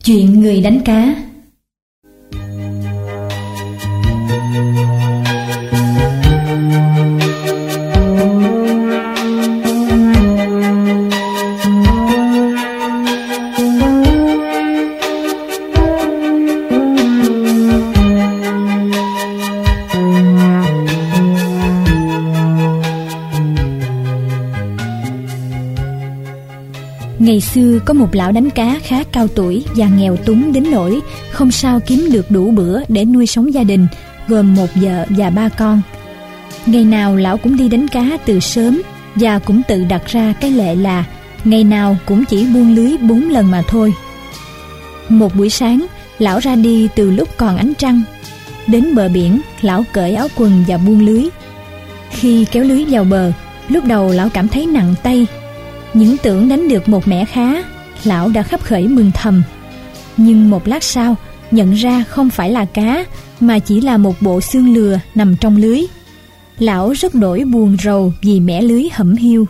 Chuyện người đánh cá. Ngày xưa có một lão đánh cá khá cao tuổi và nghèo túng đến nỗi không sao kiếm được đủ bữa để nuôi sống gia đình, gồm một vợ và 3 con. Ngày nào lão cũng đi đánh cá từ sớm và cũng tự đặt ra cái lệ là ngày nào cũng chỉ buông lưới 4 lần mà thôi. Một buổi sáng, lão ra đi từ lúc còn ánh trăng. Đến bờ biển, lão cởi áo quần và buông lưới. Khi kéo lưới vào bờ, lúc đầu lão cảm thấy nặng tay. Những tưởng đánh được một mẻ khá, lão đã khấp khởi mừng thầm. Nhưng một lát sau, nhận ra không phải là cá, mà chỉ là một bộ xương lừa nằm trong lưới. Lão rất đổi buồn rầu vì mẻ lưới hẩm hiu.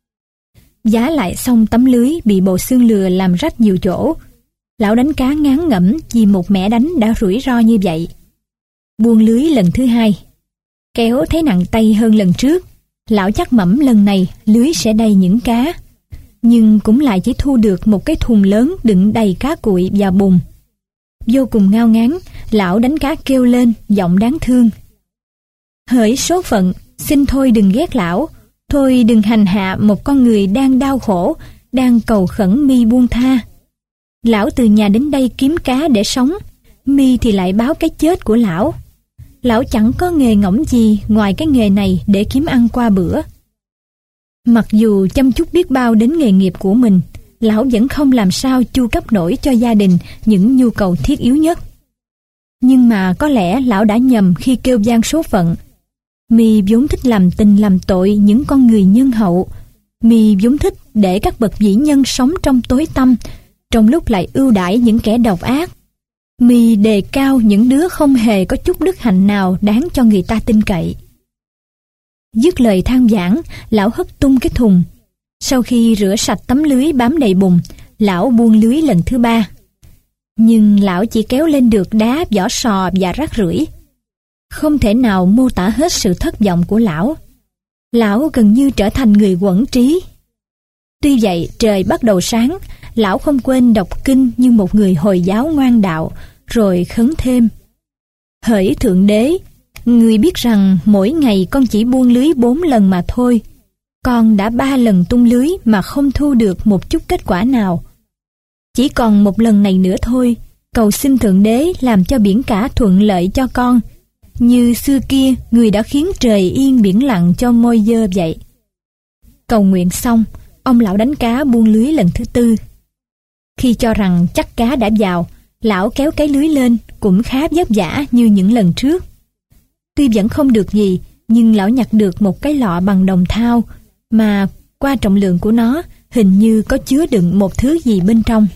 Vá lại xong tấm lưới bị bộ xương lừa làm rách nhiều chỗ. Lão đánh cá ngán ngẩm vì một mẻ đánh đã rủi ro như vậy. Buông lưới lần thứ 2, kéo thấy nặng tay hơn lần trước. Lão chắc mẩm lần này lưới sẽ đầy những cá, nhưng cũng lại chỉ thu được một cái thùng lớn đựng đầy cá cuội và bùn. Vô cùng ngao ngán, lão đánh cá kêu lên giọng đáng thương: "Hỡi số phận, xin thôi đừng ghét lão, thôi đừng hành hạ một con người đang đau khổ, đang cầu khẩn mi buông tha. Lão từ nhà đến đây kiếm cá để sống, mi thì lại báo cái chết của lão. Lão chẳng có nghề ngỗng gì ngoài cái nghề này để kiếm ăn qua bữa." Mặc dù chăm chút biết bao đến nghề nghiệp của mình, lão vẫn không làm sao chu cấp nổi cho gia đình những nhu cầu thiết yếu nhất. Nhưng mà có lẽ lão đã nhầm khi kêu vang số phận. Mi vốn thích làm tình làm tội những con người nhân hậu. Mi vốn thích để các bậc vĩ nhân sống trong tối tăm, trong lúc lại ưu đãi những kẻ độc ác. Mi đề cao những đứa không hề có chút đức hạnh nào đáng cho người ta tin cậy. Dứt lời than vãn, lão hất tung cái thùng. Sau khi rửa sạch tấm lưới bám đầy bùn, lão buông lưới lần thứ 3. Nhưng lão chỉ kéo lên được đá, vỏ sò và rác rưởi. Không thể nào mô tả hết sự thất vọng của lão. Lão gần như trở thành người quẫn trí. Tuy vậy, trời bắt đầu sáng, lão không quên đọc kinh như một người Hồi giáo ngoan đạo, rồi khấn thêm: "Hỡi Thượng Đế, người biết rằng mỗi ngày con chỉ buông lưới 4 lần mà thôi. Con đã 3 lần tung lưới mà không thu được một chút kết quả nào. Chỉ còn một lần này nữa thôi, cầu xin Thượng Đế làm cho biển cả thuận lợi cho con, như xưa kia người đã khiến trời yên biển lặng cho Môi-dơ vậy." Cầu nguyện xong, ông lão đánh cá buông lưới lần thứ 4. Khi cho rằng chắc cá đã vào, lão kéo cái lưới lên cũng khá vất vả như những lần trước. Tuy vẫn không được gì, nhưng lão nhặt được một cái lọ bằng đồng thau, mà qua trọng lượng của nó hình như có chứa đựng một thứ gì bên trong.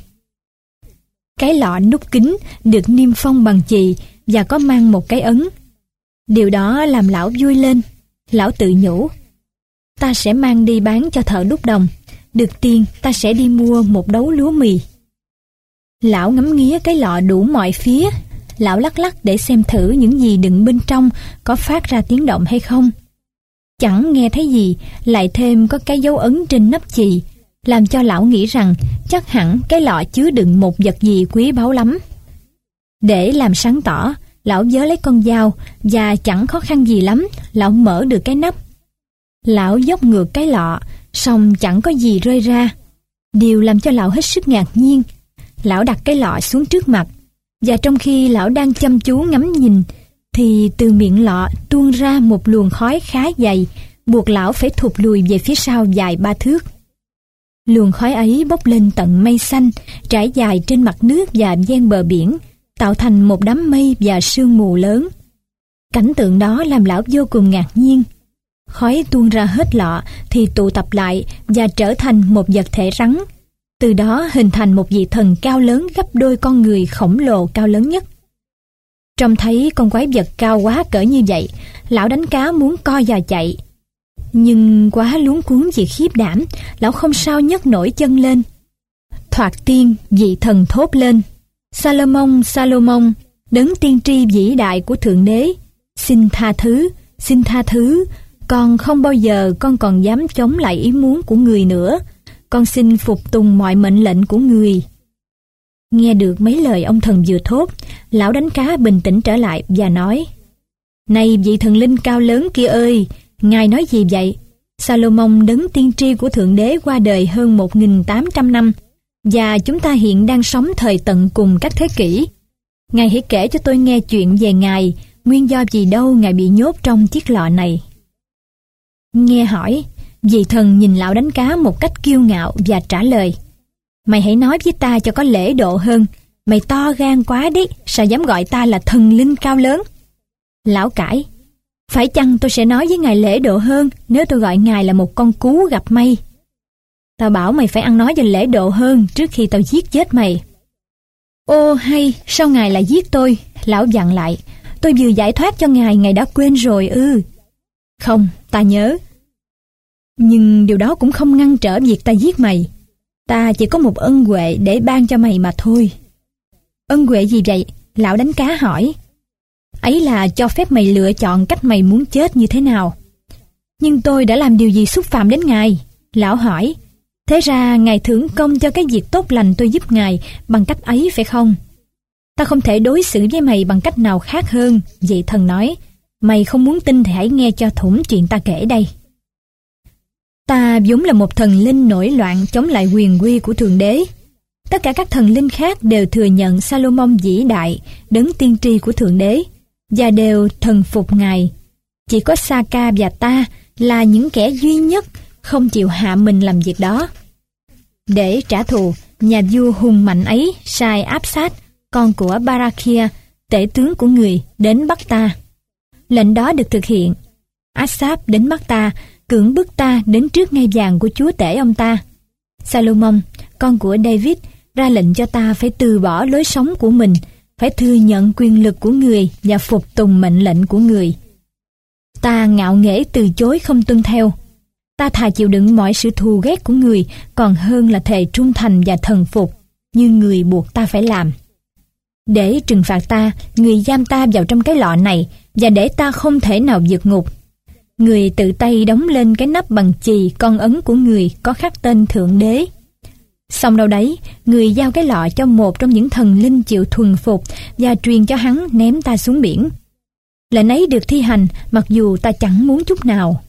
Cái lọ nút kính được niêm phong bằng chì và có mang một cái ấn. Điều đó làm lão vui lên. Lão tự nhủ: "Ta sẽ mang đi bán cho thợ đúc đồng, được tiền ta sẽ đi mua một đấu lúa mì." Lão ngắm nghía cái lọ đủ mọi phía. Lão lắc lắc để xem thử những gì đựng bên trong có phát ra tiếng động hay không. Chẳng nghe thấy gì, lại thêm có cái dấu ấn trên nắp chì, làm cho lão nghĩ rằng chắc hẳn cái lọ chứa đựng một vật gì quý báu lắm. Để làm sáng tỏ, lão vớ lấy con dao và chẳng khó khăn gì lắm, lão mở được cái nắp. Lão dốc ngược cái lọ, song chẳng có gì rơi ra. Điều làm cho lão hết sức ngạc nhiên. Lão đặt cái lọ xuống trước mặt, và trong khi lão đang chăm chú ngắm nhìn, thì từ miệng lọ tuôn ra một luồng khói khá dày, buộc lão phải thụt lùi về phía sau vài 3 thước. Luồng khói ấy bốc lên tận mây xanh, trải dài trên mặt nước và ven bờ biển, tạo thành một đám mây và sương mù lớn. Cảnh tượng đó làm lão vô cùng ngạc nhiên. Khói tuôn ra hết lọ thì tụ tập lại và trở thành một vật thể rắn. Từ đó hình thành một vị thần cao lớn gấp đôi con người khổng lồ cao lớn nhất. Trông thấy con quái vật cao quá cỡ như vậy, lão đánh cá muốn co giò chạy. Nhưng quá luống cuống vì khiếp đảm, lão không sao nhấc nổi chân lên. Thoạt tiên vị thần thốt lên: Salomon, Salomon, đấng tiên tri vĩ đại của Thượng Đế, xin tha thứ, con không bao giờ con còn dám chống lại ý muốn của người nữa. Con xin phục tùng mọi mệnh lệnh của người. Nghe được mấy lời ông thần vừa thốt, lão đánh cá bình tĩnh trở lại và nói: Này vị thần linh cao lớn kia ơi, ngài nói gì vậy? Salomon đấng tiên tri của Thượng Đế qua đời hơn 1.800 năm, và chúng ta hiện đang sống thời tận cùng các thế kỷ. Ngài hãy kể cho tôi nghe chuyện về ngài, nguyên do gì đâu ngài bị nhốt trong chiếc lọ này. Nghe hỏi, vị thần nhìn lão đánh cá một cách kiêu ngạo và trả lời: Mày hãy nói với ta cho có lễ độ hơn. Mày to gan quá đấy, sao dám gọi ta là thần linh cao lớn? Lão cãi: Phải chăng tôi sẽ nói với ngài lễ độ hơn nếu tôi gọi ngài là một con cú gặp may? Tao bảo mày phải ăn nói cho lễ độ hơn trước khi tao giết chết mày. Ô hay, sao ngài lại giết tôi? Lão dặn lại: Tôi vừa giải thoát cho ngài đã quên rồi ư? Không, ta nhớ. Nhưng điều đó cũng không ngăn trở việc ta giết mày. Ta chỉ có một ân huệ để ban cho mày mà thôi. Ân huệ gì vậy? Lão đánh cá hỏi. Ấy là cho phép mày lựa chọn cách mày muốn chết như thế nào. Nhưng tôi đã làm điều gì xúc phạm đến ngài? Lão hỏi. Thế ra ngài thưởng công cho cái việc tốt lành tôi giúp ngài bằng cách ấy phải không? Ta không thể đối xử với mày bằng cách nào khác hơn. Vị thần nói. Mày không muốn tin thì hãy nghe cho thủng chuyện ta kể đây. Ta vốn là một thần linh nổi loạn chống lại quyền uy của Thượng Đế. Tất cả các thần linh khác đều thừa nhận Salomon vĩ đại, đấng tiên tri của Thượng Đế, và đều thần phục ngài. Chỉ có Saka và ta là những kẻ duy nhất không chịu hạ mình làm việc đó. Để trả thù, nhà vua hùng mạnh ấy sai áp sát, con của Barakhia, tể tướng của người, đến bắt ta. Lệnh đó được thực hiện. Áp đến bắt ta, cưỡng bức ta đến trước ngai vàng của chúa tể ông ta. Salomon, con của David, ra lệnh cho ta phải từ bỏ lối sống của mình, phải thừa nhận quyền lực của người và phục tùng mệnh lệnh của người. Ta ngạo nghễ từ chối không tuân theo. Ta thà chịu đựng mọi sự thù ghét của người còn hơn là thề trung thành và thần phục như người buộc ta phải làm. Để trừng phạt ta, người giam ta vào trong cái lọ này và để ta không thể nào vượt ngục. Người tự tay đóng lên cái nắp bằng chì con ấn của người có khắc tên Thượng Đế. Xong đâu đấy, người giao cái lọ cho một trong những thần linh chịu thuần phục và truyền cho hắn ném ta xuống biển. Lệnh ấy được thi hành mặc dù ta chẳng muốn chút nào.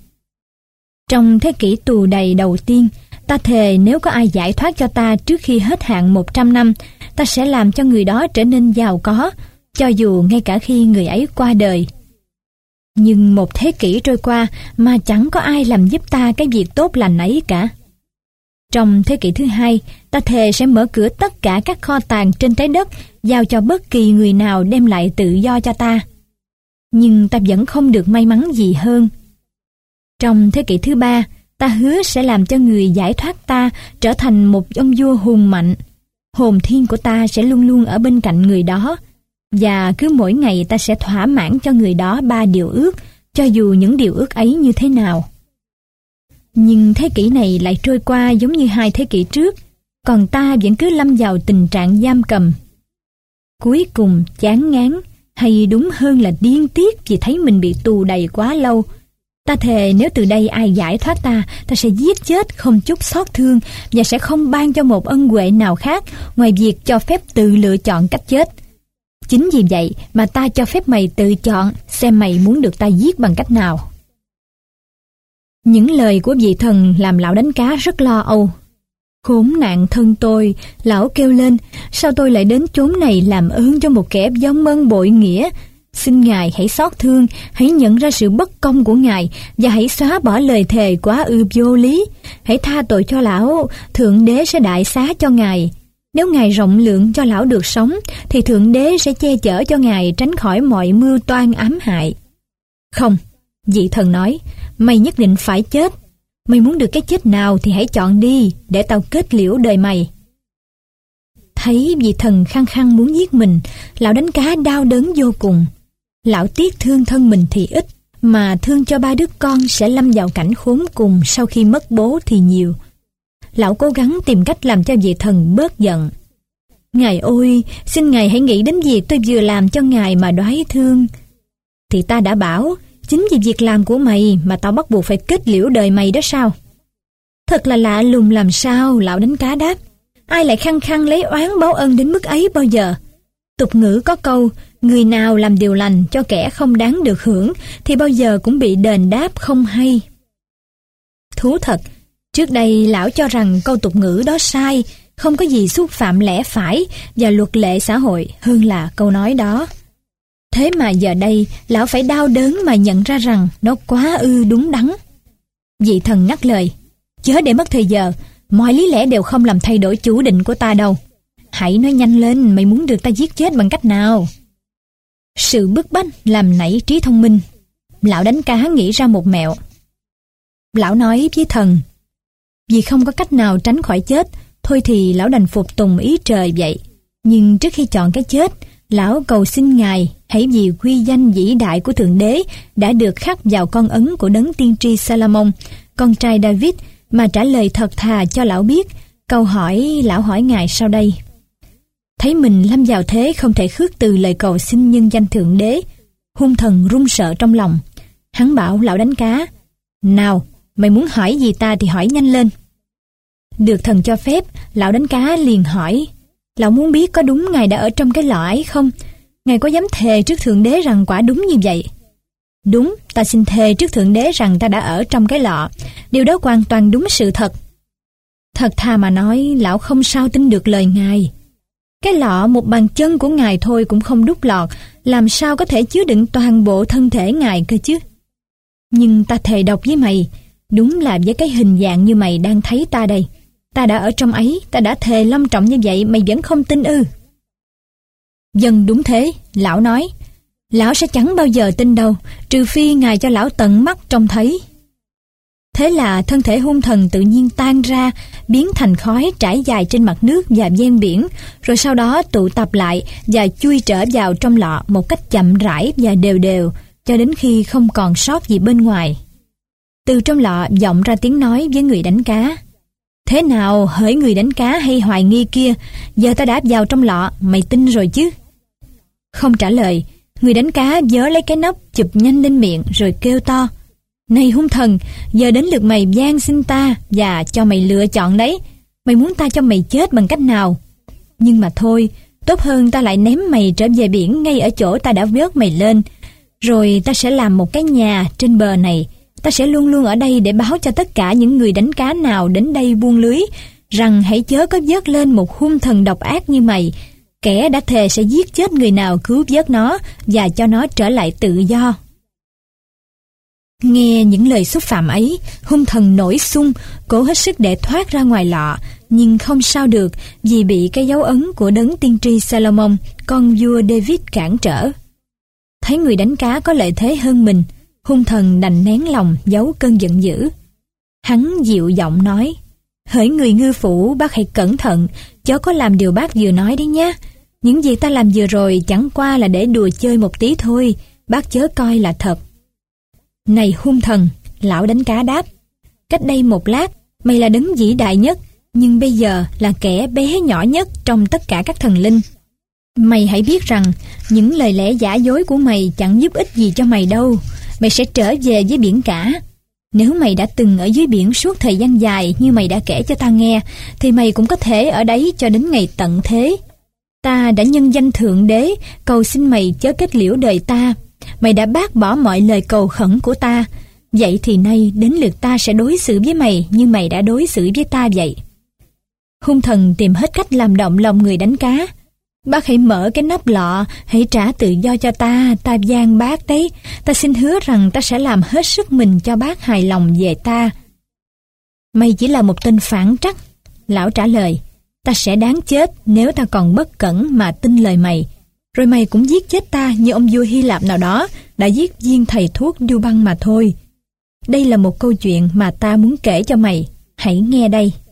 Trong thế kỷ tù đầy đầu tiên, ta thề nếu có ai giải thoát cho ta trước khi hết hạn 100 năm, ta sẽ làm cho người đó trở nên giàu có, cho dù ngay cả khi người ấy qua đời. Nhưng một thế kỷ trôi qua mà chẳng có ai làm giúp ta cái việc tốt lành ấy cả. Trong thế kỷ thứ hai, ta thề sẽ mở cửa tất cả các kho tàng trên trái đất, giao cho bất kỳ người nào đem lại tự do cho ta. Nhưng ta vẫn không được may mắn gì hơn. Trong thế kỷ thứ ba, ta hứa sẽ làm cho người giải thoát ta trở thành một ông vua hùng mạnh. Hồn thiên của ta sẽ luôn luôn ở bên cạnh người đó, và cứ mỗi ngày ta sẽ thỏa mãn cho người đó 3 điều ước, cho dù những điều ước ấy như thế nào. Nhưng thế kỷ này lại trôi qua giống như 2 thế kỷ trước, còn ta vẫn cứ lâm vào tình trạng giam cầm. Cuối cùng chán ngán, hay đúng hơn là điên tiết vì thấy mình bị tù đầy quá lâu. Ta thề nếu từ đây ai giải thoát ta, ta sẽ giết chết không chút xót thương và sẽ không ban cho một ân huệ nào khác ngoài việc cho phép tự lựa chọn cách chết. Chính vì vậy mà ta cho phép mày tự chọn xem mày muốn được ta giết bằng cách nào. Những lời của vị thần làm lão đánh cá rất lo âu. Khốn nạn thân tôi, lão kêu lên, sao tôi lại đến chốn này làm ơn cho một kẻ vong ân bội nghĩa? Xin Ngài hãy xót thương, hãy nhận ra sự bất công của Ngài và hãy xóa bỏ lời thề quá ư vô lý. Hãy tha tội cho lão, Thượng Đế sẽ đại xá cho Ngài. Nếu Ngài rộng lượng cho lão được sống, thì Thượng Đế sẽ che chở cho Ngài tránh khỏi mọi mưu toan ám hại. Không, vị thần nói, mày nhất định phải chết. Mày muốn được cái chết nào thì hãy chọn đi, để tao kết liễu đời mày. Thấy vị thần khăng khăng muốn giết mình, lão đánh cá đau đớn vô cùng. Lão tiếc thương thân mình thì ít, mà thương cho 3 đứa con sẽ lâm vào cảnh khốn cùng sau khi mất bố thì nhiều. Lão cố gắng tìm cách làm cho vị thần bớt giận. Ngài ơi, xin Ngài hãy nghĩ đến việc tôi vừa làm cho Ngài mà đoái thương. Thì ta đã bảo, chính vì việc làm của mày mà tao bắt buộc phải kết liễu đời mày đó sao? Thật là lạ lùng làm sao, lão đánh cá đáp. Ai lại khăng khăng lấy oán báo ân đến mức ấy bao giờ? Tục ngữ có câu, người nào làm điều lành cho kẻ không đáng được hưởng thì bao giờ cũng bị đền đáp không hay. Thú thật, trước đây lão cho rằng câu tục ngữ đó sai, không có gì xúc phạm lẽ phải và luật lệ xã hội hơn là câu nói đó. Thế mà giờ đây, lão phải đau đớn mà nhận ra rằng nó quá ư đúng đắn. Vị thần ngắt lời, chớ để mất thời giờ, mọi lý lẽ đều không làm thay đổi chủ định của ta đâu. Hãy nói nhanh lên, mày muốn được ta giết chết bằng cách nào? Sự bức bách làm nảy trí thông minh. Lão đánh cá nghĩ ra một mẹo. Lão nói với thần, vì không có cách nào tránh khỏi chết, thôi thì lão đành phục tùng ý trời vậy. Nhưng trước khi chọn cái chết, lão cầu xin Ngài hãy vì quy danh vĩ đại của Thượng Đế đã được khắc vào con ấn của đấng tiên tri Salomon, con trai David, mà trả lời thật thà cho lão biết. Câu hỏi lão hỏi Ngài sau đây. Thấy mình lâm vào thế không thể khước từ lời cầu xin nhân danh Thượng Đế, hung thần run sợ trong lòng. Hắn bảo lão đánh cá, nào, mày muốn hỏi gì ta thì hỏi nhanh lên. Được thần cho phép, lão đánh cá liền hỏi, lão muốn biết có đúng Ngài đã ở trong cái lọ ấy không? Ngài có dám thề trước Thượng Đế rằng quả đúng như vậy? Đúng, ta xin thề trước Thượng Đế rằng ta đã ở trong cái lọ. Điều đó hoàn toàn đúng sự thật. Thật thà mà nói, lão không sao tin được lời Ngài. Cái lọ một bàn chân của Ngài thôi cũng không đút lọt, làm sao có thể chứa đựng toàn bộ thân thể Ngài cơ chứ? Nhưng ta thề độc với mày, đúng là với cái hình dạng như mày đang thấy ta đây. Ta đã ở trong ấy, ta đã thề long trọng như vậy, mày vẫn không tin ư? Vâng, đúng thế, lão nói. Lão sẽ chẳng bao giờ tin đâu, trừ phi Ngài cho lão tận mắt trông thấy. Thế là thân thể hung thần tự nhiên tan ra, biến thành khói trải dài trên mặt nước và ven biển, rồi sau đó tụ tập lại và chui trở vào trong lọ một cách chậm rãi và đều đều, cho đến khi không còn sót gì bên ngoài. Từ trong lọ vọng ra tiếng nói với người đánh cá. Thế nào, hỡi người đánh cá hay hoài nghi kia, giờ ta đã vào trong lọ, mày tin rồi chứ? Không trả lời, người đánh cá vớ lấy cái nắp chụp nhanh lên miệng rồi kêu to. Này hung thần, giờ đến lượt mày van xin ta và cho mày lựa chọn đấy. Mày muốn ta cho mày chết bằng cách nào? Nhưng mà thôi, tốt hơn ta lại ném mày trở về biển ngay ở chỗ ta đã vớt mày lên. Rồi ta sẽ làm một cái nhà trên bờ này. Ta sẽ luôn luôn ở đây để báo cho tất cả những người đánh cá nào đến đây buông lưới rằng hãy chớ có vớt lên một hung thần độc ác như mày. Kẻ đã thề sẽ giết chết người nào cứu vớt nó và cho nó trở lại tự do. Nghe những lời xúc phạm ấy, hung thần nổi xung, cố hết sức để thoát ra ngoài lọ, nhưng không sao được vì bị cái dấu ấn của đấng tiên tri Salomon, con vua David cản trở. Thấy người đánh cá có lợi thế hơn mình, hung thần đành nén lòng giấu cơn giận dữ. Hắn dịu giọng nói, hỡi người ngư phủ, bác hãy cẩn thận, chớ có làm điều bác vừa nói đấy nhé. Những gì ta làm vừa rồi chẳng qua là để đùa chơi một tí thôi, bác chớ coi là thật. Này hung thần, lão đánh cá đáp, cách đây một lát, mày là đấng vĩ đại nhất, nhưng bây giờ là kẻ bé nhỏ nhất trong tất cả các thần linh. Mày hãy biết rằng, những lời lẽ giả dối của mày chẳng giúp ích gì cho mày đâu. Mày sẽ trở về với biển cả. Nếu mày đã từng ở dưới biển suốt thời gian dài như mày đã kể cho ta nghe, thì mày cũng có thể ở đấy cho đến ngày tận thế. Ta đã nhân danh Thượng Đế cầu xin mày chớ kết liễu đời ta. Mày đã bác bỏ mọi lời cầu khẩn của ta. Vậy thì nay đến lượt ta sẽ đối xử với mày như mày đã đối xử với ta vậy. Hung thần tìm hết cách làm động lòng người đánh cá. Bác hãy mở cái nắp lọ, hãy trả tự do cho ta van bác đấy. Ta xin hứa rằng ta sẽ làm hết sức mình cho bác hài lòng về ta. Mày chỉ là một tên phản trắc, lão trả lời. Ta sẽ đáng chết nếu ta còn bất cẩn mà tin lời mày. Rồi mày cũng giết chết ta như ông vua Hy Lạp nào đó đã giết viên thầy thuốc Điêu Băng mà thôi. Đây là một câu chuyện mà ta muốn kể cho mày. Hãy nghe đây.